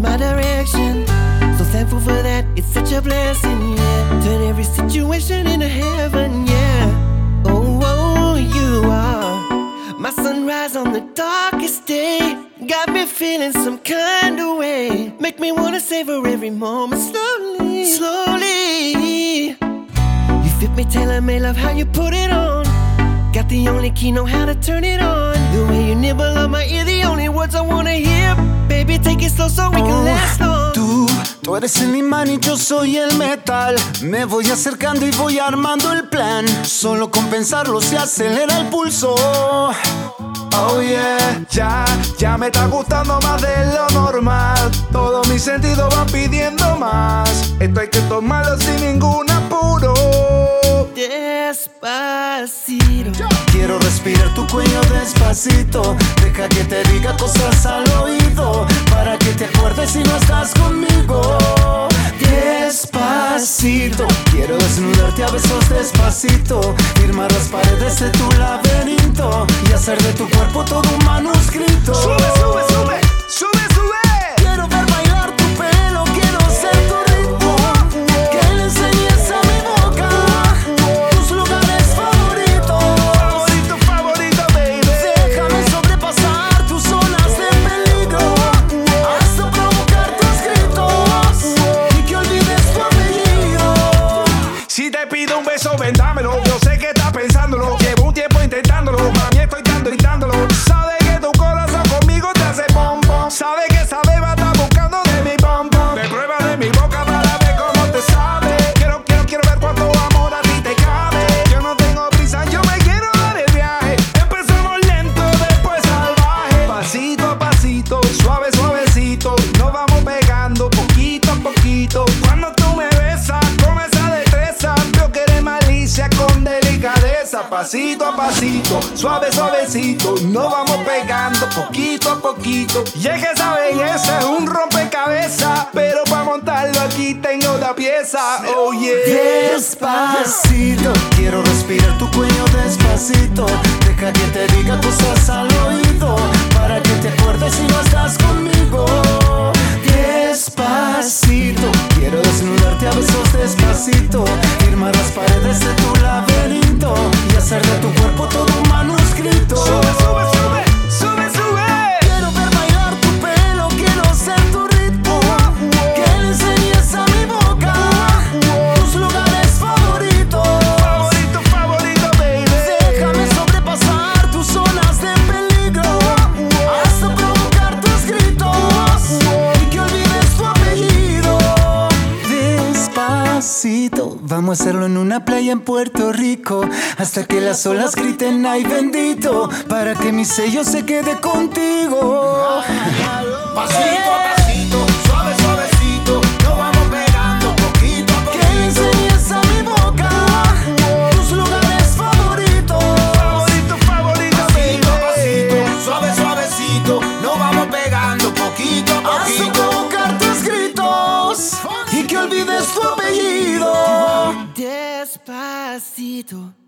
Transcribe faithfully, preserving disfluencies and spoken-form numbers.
my direction. So thankful for that, it's such a blessing, yeah. Turn every situation into heaven, yeah. Oh, oh, you are my sunrise on the darkest day. Got me feeling some kind of way. Make me wanna savor every moment slowly, slowly. You fit me, tailor-made, love how you put it on. Got the only key, know how to turn it on. The way you nibble on my ear, the only words I wanna hear. Baby, take it slow so we can Oh, last long. Tú, tú eres el imán y yo soy el metal. Me voy acercando y voy armando el plan. Solo con pensarlo se acelera el pulso. Oh yeah, ya, ya me está gustando más de lo normal. Todos mis sentidos van pidiendo más. Esto hay que tomarlo sin ningún apuro. Despacito. Quiero respirar tu cuello despacito. Deja que te diga cosas al oído, para que te acuerdes si no estás conmigo. Despacito. Quiero desnudarte a besos despacito. Firmar las paredes de tu laberinto y hacer de tu cuerpo todo un manuscrito. Sube, sube, sube, sube, sube. Quiero ver bailar tu pelo, quiero ser tu ritmo. Que le enseñes a mi boca tus lugares favoritos. Favorito, favorito, baby. Déjame sobrepasar tus zonas de peligro, hasta provocar tus gritos y que olvides tu apellido. Si te pido un beso, ven, dámelo. Yo sé que estás pensándolo. Llevo un tiempo intentándolo. Mami, estoy dando y dándolo. Sabes que tu corazón conmigo te hace pom pom. Sabes que esa beba está buscando de mi pom pom. De prueba de mi boca para ver cómo te sabe. Quiero, quiero, quiero ver cuánto amor a ti te cabe. Yo no tengo prisa, yo me quiero dar el viaje. Empezamos lento, después salvaje. Pasito a pasito, suave, suavecito. Nos vamos pegando poquito a poquito. Cuando tú me besas con esa destreza, veo que eres malicia con delicadeza. Pasito a pasito, suave, suavecito. Nos vamos pegando poquito a poquito. Y es que esa belleza es un rompecabezas, pero para montarlo aquí tengo la pieza. Oh yeah. Despacito, quiero respirar tu cuello despacito. Deja que te diga cosas al oído, para que te acuerdes si no estás conmigo. Despacito, quiero desnudarte a besos despacito. Firmar las paredes de tu laberinto y hacer de tu cuerpo todo un manuscrito. Sube, sube, sube, sube, sube. Quiero ver bailar tu pelo, quiero ser tu ritmo. Que le enseñes a mi boca tus lugares favoritos. Favorito, favorito, baby. Déjame sobrepasar tus zonas de peligro, hasta provocar tus gritos y que olvides tu apellido. Despacito, vamos a hacerlo en una playa en Puerto Rico, hasta que las olas griten ay bendito, para que mi sello se quede contigo. Pasito a pasito, suave, suavecito, nos vamos pegando poquito a Que poquito. enseñes a mi boca tus lugares favoritos. Favorito, favorito, Pasito a pasito, baby. suave, suavecito, nos vamos pegando poquito a Hasta poquito. provocar tus gritos y que olvides tu apellido. Despacito.